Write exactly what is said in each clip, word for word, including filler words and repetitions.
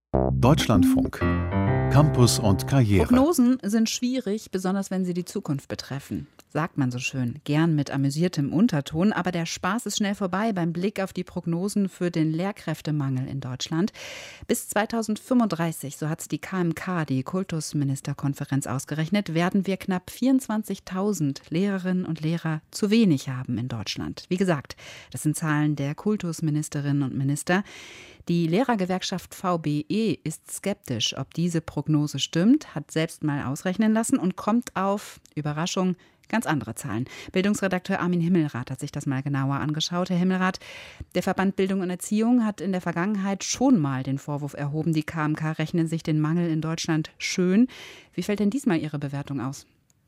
Deutschlandfunk. Campus und Karriere. Prognosen sind schwierig, besonders wenn sie die Zukunft betreffen. Sagt man so schön, gern mit amüsiertem Unterton, aber der Spaß ist schnell vorbei beim Blick auf die Prognosen für den Lehrkräftemangel in Deutschland. Bis zweitausendfünfunddreißig, so hat es die K M K, die Kultusministerkonferenz, ausgerechnet, werden wir knapp vierundzwanzigtausend Lehrerinnen und Lehrer zu wenig haben in Deutschland. Wie gesagt, das sind Zahlen der Kultusministerinnen und Minister. Die Lehrergewerkschaft V B E ist skeptisch, ob diese Prognose stimmt, hat selbst mal ausrechnen lassen und kommt auf, Überraschung, ganz andere Zahlen. Bildungsredakteur Armin Himmelrath hat sich das mal genauer angeschaut. Herr Himmelrath, der Verband Bildung und Erziehung hat in der Vergangenheit schon mal den Vorwurf erhoben, die K M K rechnen sich den Mangel in Deutschland schön. Wie fällt denn diesmal Ihre Bewertung aus?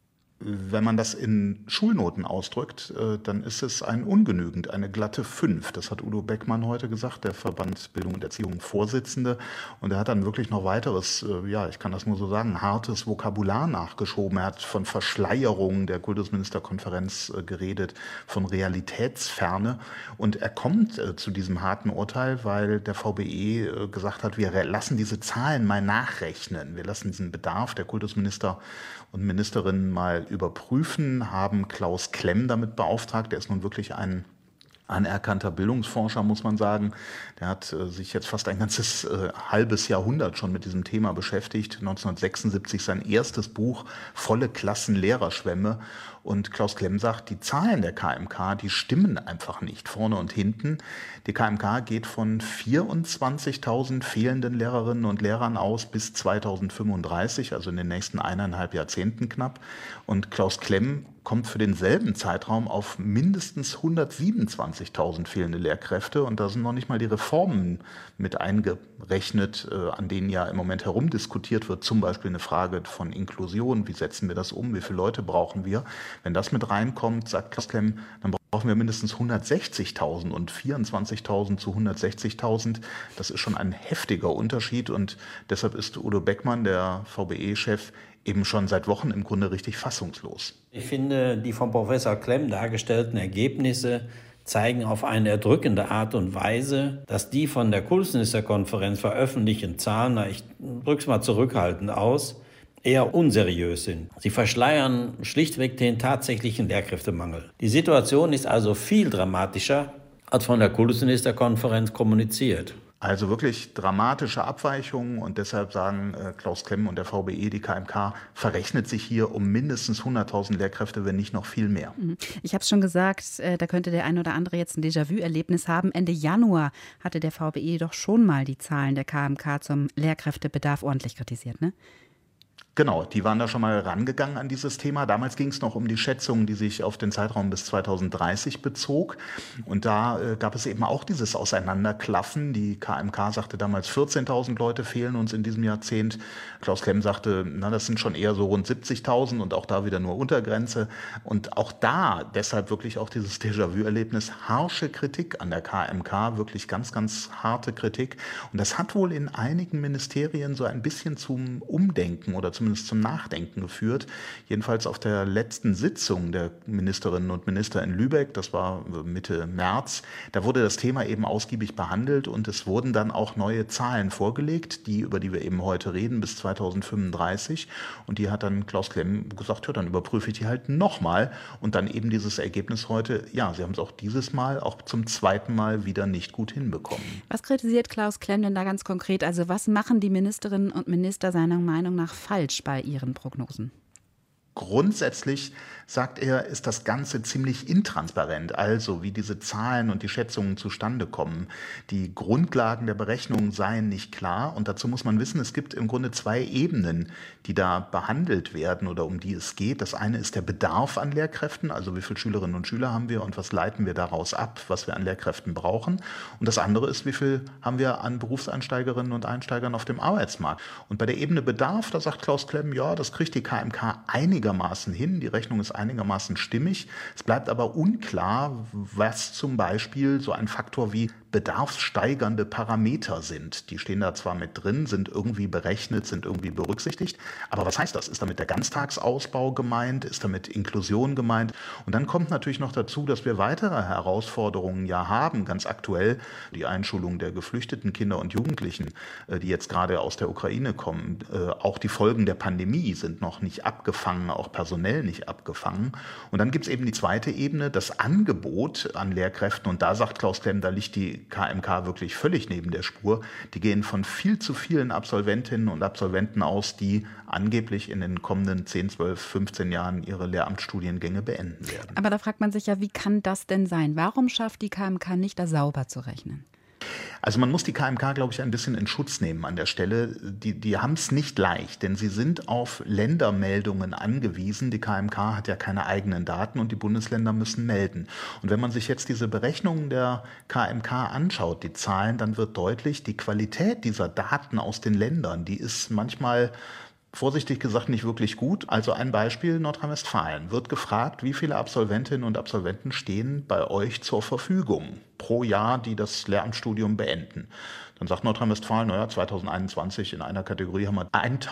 Wenn man das in Schulnoten ausdrückt, dann ist es ein ungenügend, eine glatte fünf. Das hat Udo Beckmann heute gesagt, der Verband Bildung und Erziehung Vorsitzende. Und er hat dann wirklich noch weiteres, ja, ich kann das nur so sagen, hartes Vokabular nachgeschoben. Er hat von Verschleierung der Kultusministerkonferenz geredet, von Realitätsferne. Und er kommt zu diesem harten Urteil, weil der V B E gesagt hat, wir lassen diese Zahlen mal nachrechnen. Wir lassen diesen Bedarf der Kultusminister und Ministerinnen mal überprüfen, haben Klaus Klemm damit beauftragt. Der ist nun wirklich ein anerkannter Bildungsforscher, muss man sagen. Der hat äh, sich jetzt fast ein ganzes äh, halbes Jahrhundert schon mit diesem Thema beschäftigt. neunzehnhundertsechsundsiebzig sein erstes Buch, Volle Klassen Lehrerschwämme. Und Klaus Klemm sagt, die Zahlen der K M K, die stimmen einfach nicht, vorne und hinten. Die K M K geht von vierundzwanzigtausend fehlenden Lehrerinnen und Lehrern aus bis zweitausendfünfunddreißig, also in den nächsten eineinhalb Jahrzehnten knapp. Und Klaus Klemm kommt für denselben Zeitraum auf mindestens hundertsiebenundzwanzigtausend fehlende Lehrkräfte. Und da sind noch nicht mal die Reformen mit eingerechnet, äh, an denen ja im Moment herumdiskutiert wird. Zum Beispiel eine Frage von Inklusion. Wie setzen wir das um? Wie viele Leute brauchen wir? Wenn das mit reinkommt, sagt Klaus Klemm, dann brauchen wir mindestens hundertsechzigtausend und vierundzwanzigtausend zu hundertsechzigtausend. Das ist schon ein heftiger Unterschied. Und deshalb ist Udo Beckmann, der V B E-Chef, eben schon seit Wochen im Grunde richtig fassungslos. Ich finde, die von Professor Klemm dargestellten Ergebnisse zeigen auf eine erdrückende Art und Weise, dass die von der Kultusministerkonferenz veröffentlichten Zahlen, ich drücke es mal zurückhaltend aus, eher unseriös sind. Sie verschleiern schlichtweg den tatsächlichen Lehrkräftemangel. Die Situation ist also viel dramatischer, als von der Kultusministerkonferenz kommuniziert. Also wirklich dramatische Abweichungen und deshalb sagen äh, Klaus Klemm und der V B E, die K M K, verrechnet sich hier um mindestens hunderttausend Lehrkräfte, wenn nicht noch viel mehr. Ich habe es schon gesagt, äh, da könnte der ein oder andere jetzt ein Déjà-vu-Erlebnis haben. Ende Januar hatte der V B E doch schon mal die Zahlen der K M K zum Lehrkräftebedarf ordentlich kritisiert, ne? Genau, die waren da schon mal rangegangen an dieses Thema. Damals ging es noch um die Schätzungen, die sich auf den Zeitraum bis zweitausenddreißig bezog. Und da äh, gab es eben auch dieses Auseinanderklaffen. Die K M K sagte damals, vierzehntausend Leute fehlen uns in diesem Jahrzehnt. Klaus Klemm sagte, na, das sind schon eher so rund siebzigtausend und auch da wieder nur Untergrenze. Und auch da, deshalb wirklich auch dieses Déjà-vu-Erlebnis, harsche Kritik an der K M K, wirklich ganz, ganz harte Kritik. Und das hat wohl in einigen Ministerien so ein bisschen zum Umdenken oder zum zumindest zum Nachdenken geführt. Jedenfalls auf der letzten Sitzung der Ministerinnen und Minister in Lübeck, das war Mitte März, da wurde das Thema eben ausgiebig behandelt und es wurden dann auch neue Zahlen vorgelegt, die, über die wir eben heute reden, bis zweitausendfünfunddreißig. Und die hat dann Klaus Klemm gesagt, ja, dann überprüfe ich die halt nochmal. Und dann eben dieses Ergebnis heute, ja, sie haben es auch dieses Mal, auch zum zweiten Mal wieder nicht gut hinbekommen. Was kritisiert Klaus Klemm denn da ganz konkret? Also was machen die Ministerinnen und Minister seiner Meinung nach falsch bei ihren Prognosen? Grundsätzlich, sagt er, ist das Ganze ziemlich intransparent, also wie diese Zahlen und die Schätzungen zustande kommen. Die Grundlagen der Berechnungen seien nicht klar und dazu muss man wissen, es gibt im Grunde zwei Ebenen, die da behandelt werden oder um die es geht. Das eine ist der Bedarf an Lehrkräften, also wie viele Schülerinnen und Schüler haben wir und was leiten wir daraus ab, was wir an Lehrkräften brauchen. Und das andere ist, wie viel haben wir an Berufseinsteigerinnen und Einsteigern auf dem Arbeitsmarkt. Und bei der Ebene Bedarf, da sagt Klaus Klemm, ja, das kriegt die K M K einigermaßen hin, die Rechnung ist einigermaßen stimmig. Es bleibt aber unklar, was zum Beispiel so ein Faktor wie bedarfssteigernde Parameter sind. Die stehen da zwar mit drin, sind irgendwie berechnet, sind irgendwie berücksichtigt, aber was heißt das? Ist damit der Ganztagsausbau gemeint? Ist damit Inklusion gemeint? Und dann kommt natürlich noch dazu, dass wir weitere Herausforderungen ja haben, ganz aktuell die Einschulung der geflüchteten Kinder und Jugendlichen, die jetzt gerade aus der Ukraine kommen. Auch die Folgen der Pandemie sind noch nicht abgefangen, auch personell nicht abgefangen. Und dann gibt es eben die zweite Ebene, das Angebot an Lehrkräften. Und da sagt Klaus Klemm, da liegt die K M K wirklich völlig neben der Spur. Die gehen von viel zu vielen Absolventinnen und Absolventen aus, die angeblich in den kommenden zehn, zwölf, fünfzehn Jahren ihre Lehramtsstudiengänge beenden werden. Aber da fragt man sich ja, wie kann das denn sein? Warum schafft die K M K nicht, da sauber zu rechnen? Also man muss die K M K, glaube ich, ein bisschen in Schutz nehmen an der Stelle. Die, die haben es nicht leicht, denn sie sind auf Ländermeldungen angewiesen. Die K M K hat ja keine eigenen Daten und die Bundesländer müssen melden. Und wenn man sich jetzt diese Berechnungen der K M K anschaut, die Zahlen, dann wird deutlich, die Qualität dieser Daten aus den Ländern, die ist manchmal vorsichtig gesagt nicht wirklich gut. Also ein Beispiel, Nordrhein-Westfalen wird gefragt, wie viele Absolventinnen und Absolventen stehen bei euch zur Verfügung pro Jahr, die das Lehramtsstudium beenden. Dann sagt Nordrhein-Westfalen, naja, zwanzig einundzwanzig in einer Kategorie haben wir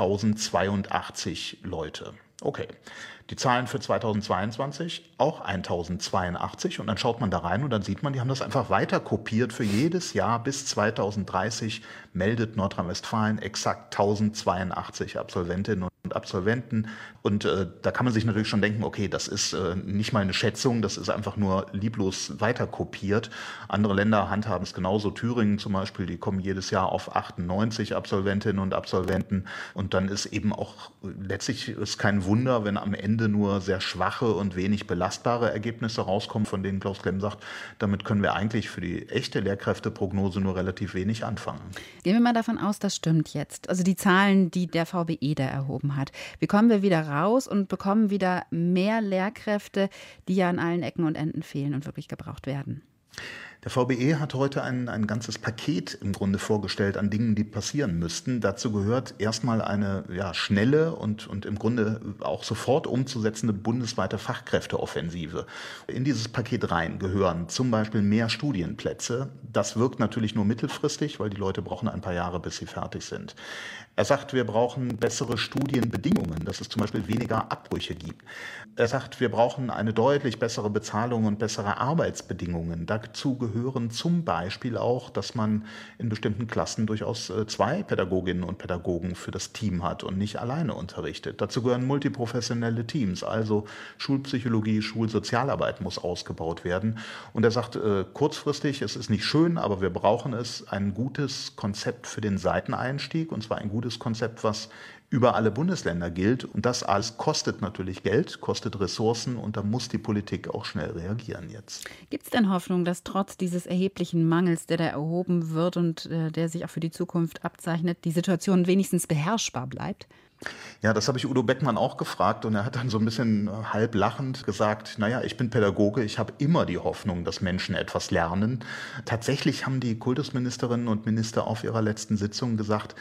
tausendzweiundachtzig Leute. Okay, die Zahlen für zweitausendzweiundzwanzig auch tausendzweiundachtzig und dann schaut man da rein und dann sieht man, die haben das einfach weiter kopiert. Für jedes Jahr bis zweitausenddreißig meldet Nordrhein-Westfalen exakt tausendzweiundachtzig Absolventinnen und Absolventen. Und äh, da kann man sich natürlich schon denken, okay, das ist äh, nicht mal eine Schätzung, das ist einfach nur lieblos weiter kopiert. Andere Länder handhaben es genauso. Thüringen zum Beispiel, die kommen jedes Jahr auf achtundneunzig Absolventinnen und Absolventen. Und dann ist eben auch letztlich ist kein Wunder, wenn am Ende nur sehr schwache und wenig belastbare Ergebnisse rauskommen, von denen Klaus Klemm sagt, damit können wir eigentlich für die echte Lehrkräfteprognose nur relativ wenig anfangen. Gehen wir mal davon aus, das stimmt jetzt. Also die Zahlen, die der V B E da erhoben hat. Wie kommen wir wieder raus und bekommen wieder mehr Lehrkräfte, die ja an allen Ecken und Enden fehlen und wirklich gebraucht werden? Der V B E hat heute ein, ein ganzes Paket im Grunde vorgestellt an Dingen, die passieren müssten. Dazu gehört erstmal eine ja, schnelle und, und im Grunde auch sofort umzusetzende bundesweite Fachkräfteoffensive. In dieses Paket rein gehören zum Beispiel mehr Studienplätze. Das wirkt natürlich nur mittelfristig, weil die Leute brauchen ein paar Jahre, bis sie fertig sind. Er sagt, wir brauchen bessere Studienbedingungen, dass es zum Beispiel weniger Abbrüche gibt. Er sagt, wir brauchen eine deutlich bessere Bezahlung und bessere Arbeitsbedingungen. Dazu gehören zum Beispiel auch, dass man in bestimmten Klassen durchaus zwei Pädagoginnen und Pädagogen für das Team hat und nicht alleine unterrichtet. Dazu gehören multiprofessionelle Teams, also Schulpsychologie, Schulsozialarbeit muss ausgebaut werden. Und er sagt, äh, kurzfristig, es ist nicht schön, aber wir brauchen es, ein gutes Konzept für den Seiteneinstieg, und zwar ein gutes Konzept, was über alle Bundesländer gilt. Und das alles kostet natürlich Geld, kostet Ressourcen und da muss die Politik auch schnell reagieren jetzt. Gibt es denn Hoffnung, dass trotz dieses erheblichen Mangels, der da erhoben wird und äh, der sich auch für die Zukunft abzeichnet, die Situation wenigstens beherrschbar bleibt? Ja, das habe ich Udo Beckmann auch gefragt und er hat dann so ein bisschen halb lachend gesagt, naja, ich bin Pädagoge, ich habe immer die Hoffnung, dass Menschen etwas lernen. Tatsächlich haben die Kultusministerinnen und Minister auf ihrer letzten Sitzung gesagt,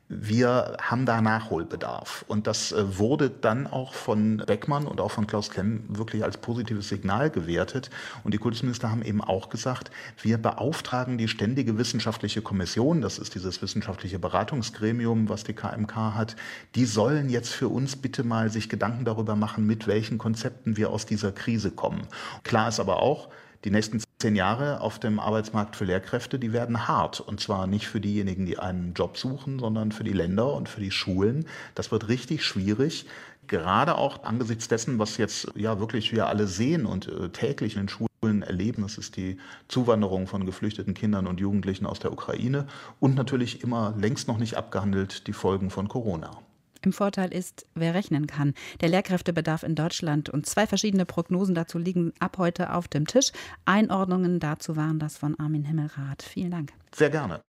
wir haben da Nachholbedarf. Und das wurde dann auch von Beckmann und auch von Klaus Klemm wirklich als positives Signal gewertet. Und die Kultusminister haben eben auch gesagt, wir beauftragen die Ständige Wissenschaftliche Kommission, das ist dieses wissenschaftliche Beratungsgremium, was die K M K hat, die sollen jetzt für uns bitte mal sich Gedanken darüber machen, mit welchen Konzepten wir aus dieser Krise kommen. Klar ist aber auch, die nächsten zehn Jahre auf dem Arbeitsmarkt für Lehrkräfte, die werden hart. Und zwar nicht für diejenigen, die einen Job suchen, sondern für die Länder und für die Schulen. Das wird richtig schwierig. Gerade auch angesichts dessen, was jetzt ja wirklich wir alle sehen und äh, täglich in den Schulen erleben, das ist die Zuwanderung von geflüchteten Kindern und Jugendlichen aus der Ukraine und natürlich immer längst noch nicht abgehandelt die Folgen von Corona. Im Vorteil ist, wer rechnen kann. Der Lehrkräftebedarf in Deutschland und zwei verschiedene Prognosen dazu liegen ab heute auf dem Tisch. Einordnungen dazu waren das von Armin Himmelrath. Vielen Dank. Sehr gerne.